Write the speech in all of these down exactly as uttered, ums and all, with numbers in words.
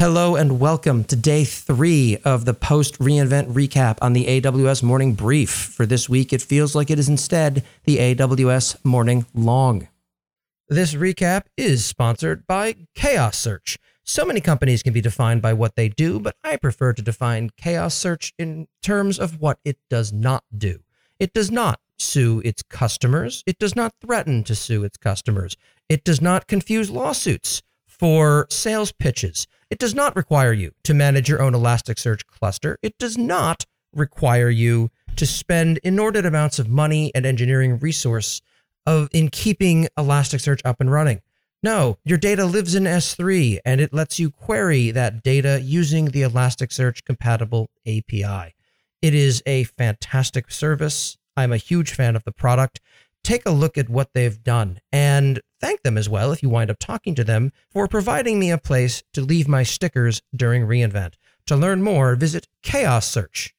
Hello and welcome to day three of the post reInvent recap on the A W S Morning Brief. For this week, it feels like it is instead the A W S Morning Long. This recap is sponsored by Chaos Search. So many companies can be defined by what they do, but I prefer to define Chaos Search in terms of what it does not do. It does not sue its customers. It does not threaten to sue its customers. It does not confuse lawsuits for sales pitches. It does not require you to manage your own Elasticsearch cluster. It does not require you to spend inordinate amounts of money and engineering resource of in keeping Elasticsearch up and running. No, your data lives in S three, and it lets you query that data using the Elasticsearch compatible A P I. It is a fantastic service. I'm a huge fan of the product. Take a look at what they've done and thank them as well if you wind up talking to them for providing me a place to leave my stickers during reInvent. To learn more, visit Chaos Search.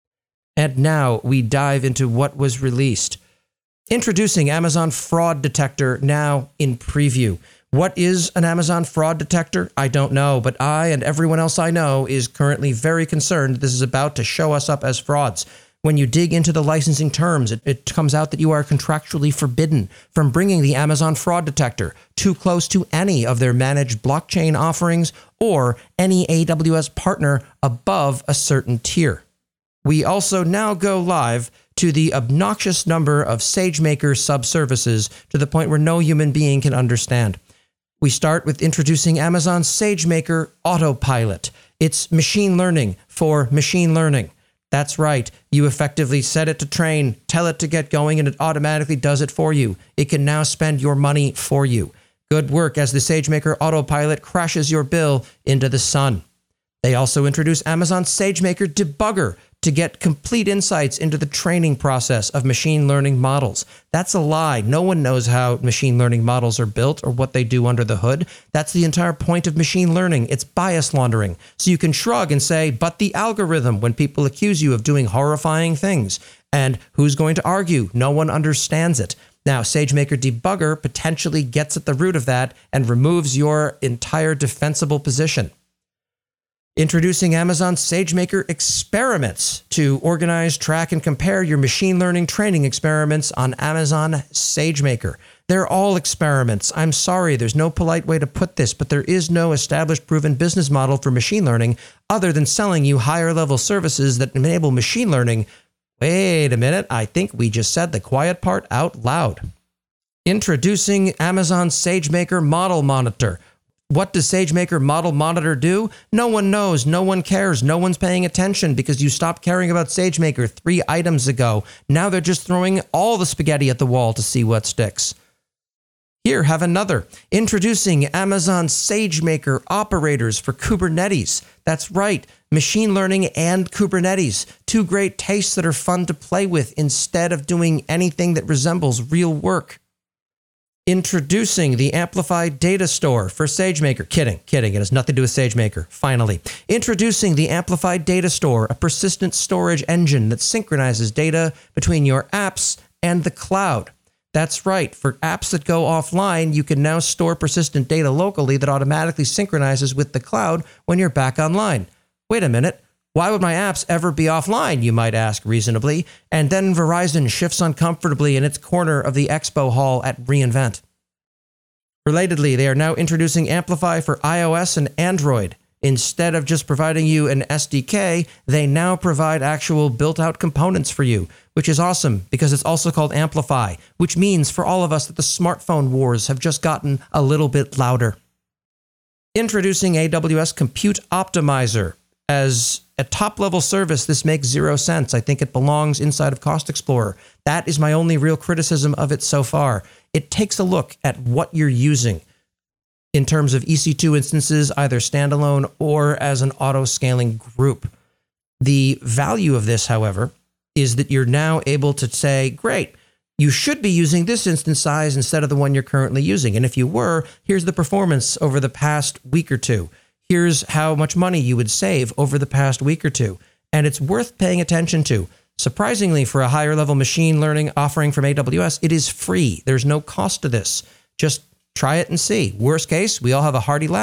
And now we dive into what was released. Introducing Amazon Fraud Detector now in preview. What is an Amazon Fraud Detector? I don't know, but I and everyone else I know is currently very concerned this is about to show us up as frauds. When you dig into the licensing terms, it, it comes out that you are contractually forbidden from bringing the Amazon Fraud Detector too close to any of their managed blockchain offerings or any A W S partner above a certain tier. We also now go live to the obnoxious number of SageMaker subservices to the point where no human being can understand. We start with introducing Amazon SageMaker Autopilot. It's machine learning for machine learning. That's right. You effectively set it to train, tell it to get going, and it automatically does it for you. It can now spend your money for you. Good work as the SageMaker Autopilot crashes your bill into the sun. They also introduce Amazon SageMaker Debugger to get complete insights into the training process of machine learning models. That's a lie. No one knows how machine learning models are built or what they do under the hood. That's the entire point of machine learning. It's bias laundering. So you can shrug and say, but the algorithm, when people accuse you of doing horrifying things. And who's going to argue? No one understands it. Now, SageMaker Debugger potentially gets at the root of that and removes your entire defensible position. Introducing Amazon SageMaker Experiments to organize, track, and compare your machine learning training experiments on Amazon SageMaker. They're all experiments. I'm sorry, there's no polite way to put this, but there is no established proven business model for machine learning other than selling you higher level services that enable machine learning. Wait a minute, I think we just said the quiet part out loud. Introducing Amazon SageMaker Model Monitor. What does SageMaker Model Monitor do? No one knows. No one cares. No one's paying attention because you stopped caring about SageMaker three items ago. Now they're just throwing all the spaghetti at the wall to see what sticks. Here, have another. Introducing Amazon SageMaker Operators for Kubernetes. That's right. Machine learning and Kubernetes. Two great tastes that are fun to play with instead of doing anything that resembles real work. Introducing the Amplified Data Store for SageMaker. Kidding, kidding. It has nothing to do with SageMaker. Finally, introducing the Amplified Data Store, a persistent storage engine that synchronizes data between your apps and the cloud. That's right. For apps that go offline, you can now store persistent data locally that automatically synchronizes with the cloud when you're back online. Wait a minute. Why would my apps ever be offline, you might ask reasonably, and then Verizon shifts uncomfortably in its corner of the expo hall at reInvent. Relatedly, they are now introducing Amplify for iOS and Android. Instead of just providing you an S D K, they now provide actual built-out components for you, which is awesome because it's also called Amplify, which means for all of us that the smartphone wars have just gotten a little bit louder. Introducing A W S Compute Optimizer. As a top-level service, this makes zero sense. I think it belongs inside of Cost Explorer. That is my only real criticism of it so far. It takes a look at what you're using in terms of E C two instances, either standalone or as an auto-scaling group. The value of this, however, is that you're now able to say, great, you should be using this instance size instead of the one you're currently using. And if you were, here's the performance over the past week or two. Here's how much money you would save over the past week or two. And it's worth paying attention to. Surprisingly, for a higher level machine learning offering from A W S, it is free. There's no cost to this. Just try it and see. Worst case, we all have a hearty laugh.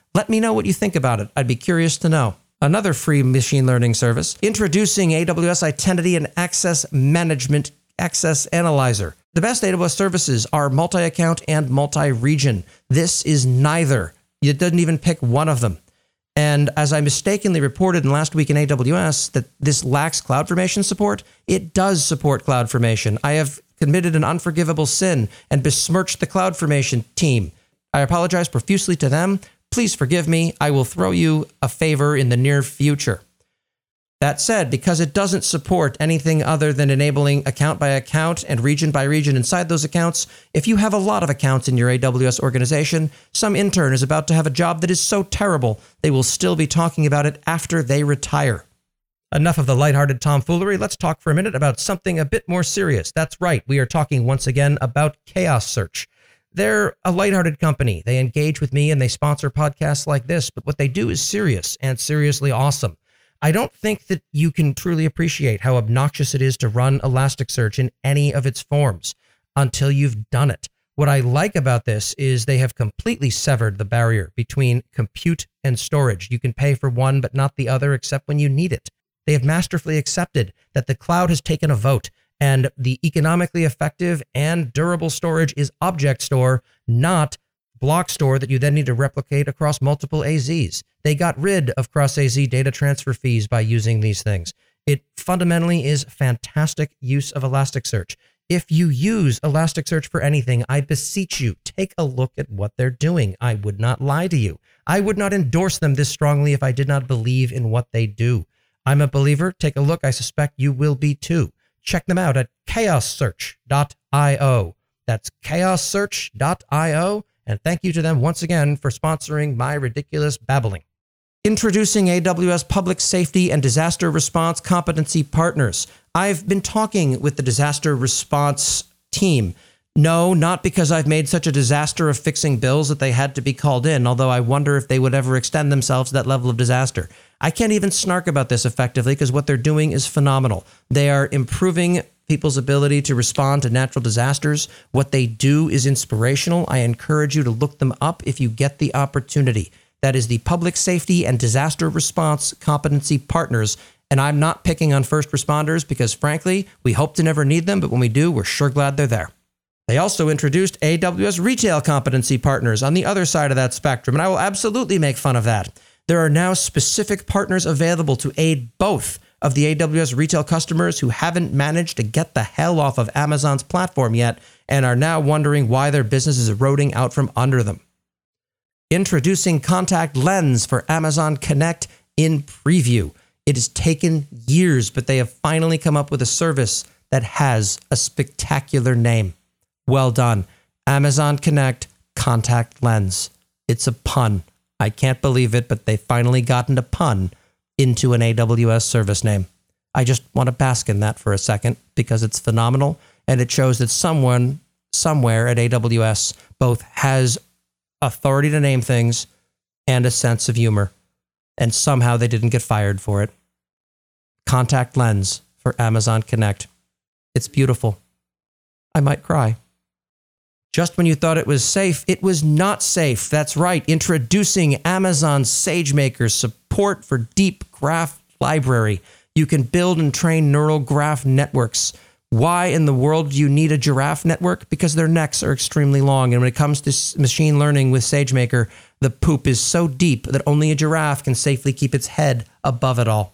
Let me know what you think about it. I'd be curious to know. Another free machine learning service, introducing A W S Identity and Access Management Access Analyzer. The best A W S services are multi-account and multi-region. This is neither. It doesn't even pick one of them. And as I mistakenly reported in last week in A W S that this lacks CloudFormation support, it does support CloudFormation. I have committed an unforgivable sin and besmirched the CloudFormation team. I apologize profusely to them. Please forgive me. I will throw you a favor in the near future. That said, because it doesn't support anything other than enabling account by account and region by region inside those accounts, if you have a lot of accounts in your A W S organization, some intern is about to have a job that is so terrible, they will still be talking about it after they retire. Enough of the lighthearted tomfoolery. Let's talk for a minute about something a bit more serious. That's right. We are talking once again about Chaos Search. They're a lighthearted company. They engage with me and they sponsor podcasts like this, but what they do is serious and seriously awesome. I don't think that you can truly appreciate how obnoxious it is to run Elasticsearch in any of its forms until you've done it. What I like about this is they have completely severed the barrier between compute and storage. You can pay for one, but not the other, except when you need it. They have masterfully accepted that the cloud has taken a vote, and the economically effective and durable storage is object store, not block store that you then need to replicate across multiple A Zs. They got rid of cross-A Z data transfer fees by using these things. It fundamentally is fantastic use of Elasticsearch. If you use Elasticsearch for anything, I beseech you, take a look at what they're doing. I would not lie to you. I would not endorse them this strongly if I did not believe in what they do. I'm a believer. Take a look. I suspect you will be too. Check them out at chaos search dot io. That's chaos search dot io. And thank you to them once again for sponsoring my ridiculous babbling. Introducing A W S Public Safety and Disaster Response Competency Partners. I've been talking with the disaster response team. No, not because I've made such a disaster of fixing bills that they had to be called in, although I wonder if they would ever extend themselves to that level of disaster. I can't even snark about this effectively because what they're doing is phenomenal. They are improving people's ability to respond to natural disasters. What they do is inspirational. I encourage you to look them up if you get the opportunity. That is the Public Safety and Disaster Response Competency Partners. And I'm not picking on first responders because, frankly, we hope to never need them, but when we do, we're sure glad they're there. They also introduced A W S Retail Competency Partners on the other side of that spectrum, and I will absolutely make fun of that. There are now specific partners available to aid both of the A W S retail customers who haven't managed to get the hell off of Amazon's platform yet and are now wondering why their business is eroding out from under them. Introducing Contact Lens for Amazon Connect in preview. It has taken years, but they have finally come up with a service that has a spectacular name. Well done. Amazon Connect Contact Lens. It's a pun. I can't believe it, but they finally gotten a pun into an A W S service name. I just want to bask in that for a second because it's phenomenal, and it shows that someone somewhere at A W S both has authority to name things and a sense of humor, and somehow they didn't get fired for it. Contact Lens for Amazon Connect. It's beautiful. I might cry. Just when you thought it was safe, it was not safe. That's right. Introducing Amazon SageMaker support for Deep Graph Library. You can build and train neural graph networks. Why in the world do you need a giraffe network? Because their necks are extremely long. And when it comes to machine learning with SageMaker, the poop is so deep that only a giraffe can safely keep its head above it all.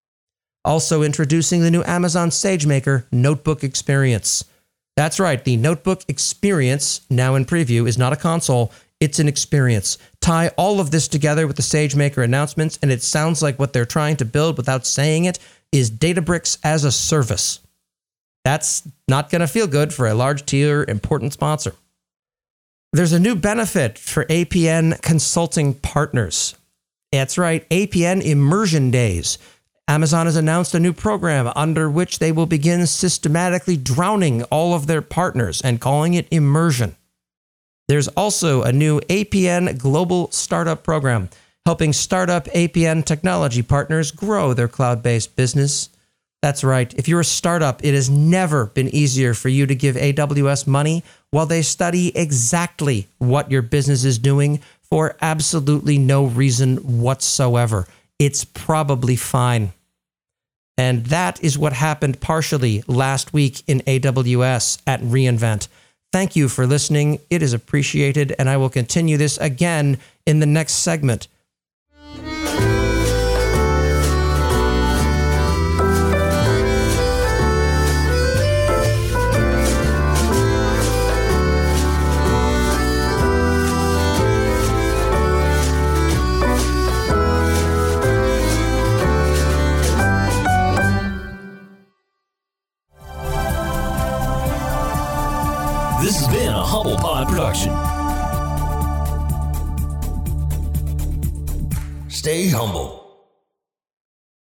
Also introducing the new Amazon SageMaker Notebook Experience. That's right, the Notebook Experience, now in preview, is not a console, it's an experience. Tie all of this together with the SageMaker announcements, and it sounds like what they're trying to build without saying it is Databricks as a service. That's not going to feel good for a large tier important sponsor. There's a new benefit for A P N consulting partners. That's right, A P N Immersion Days. Amazon has announced a new program under which they will begin systematically drowning all of their partners and calling it immersion. There's also a new A P N Global Startup Program, helping startup A P N technology partners grow their cloud-based business. That's right. If you're a startup, it has never been easier for you to give A W S money while they study exactly what your business is doing for absolutely no reason whatsoever. It's probably fine. And that is what happened partially last week in A W S at reInvent. Thank you for listening. It is appreciated, and I will continue this again in the next segment. This has been a Humble Pod production. Stay humble.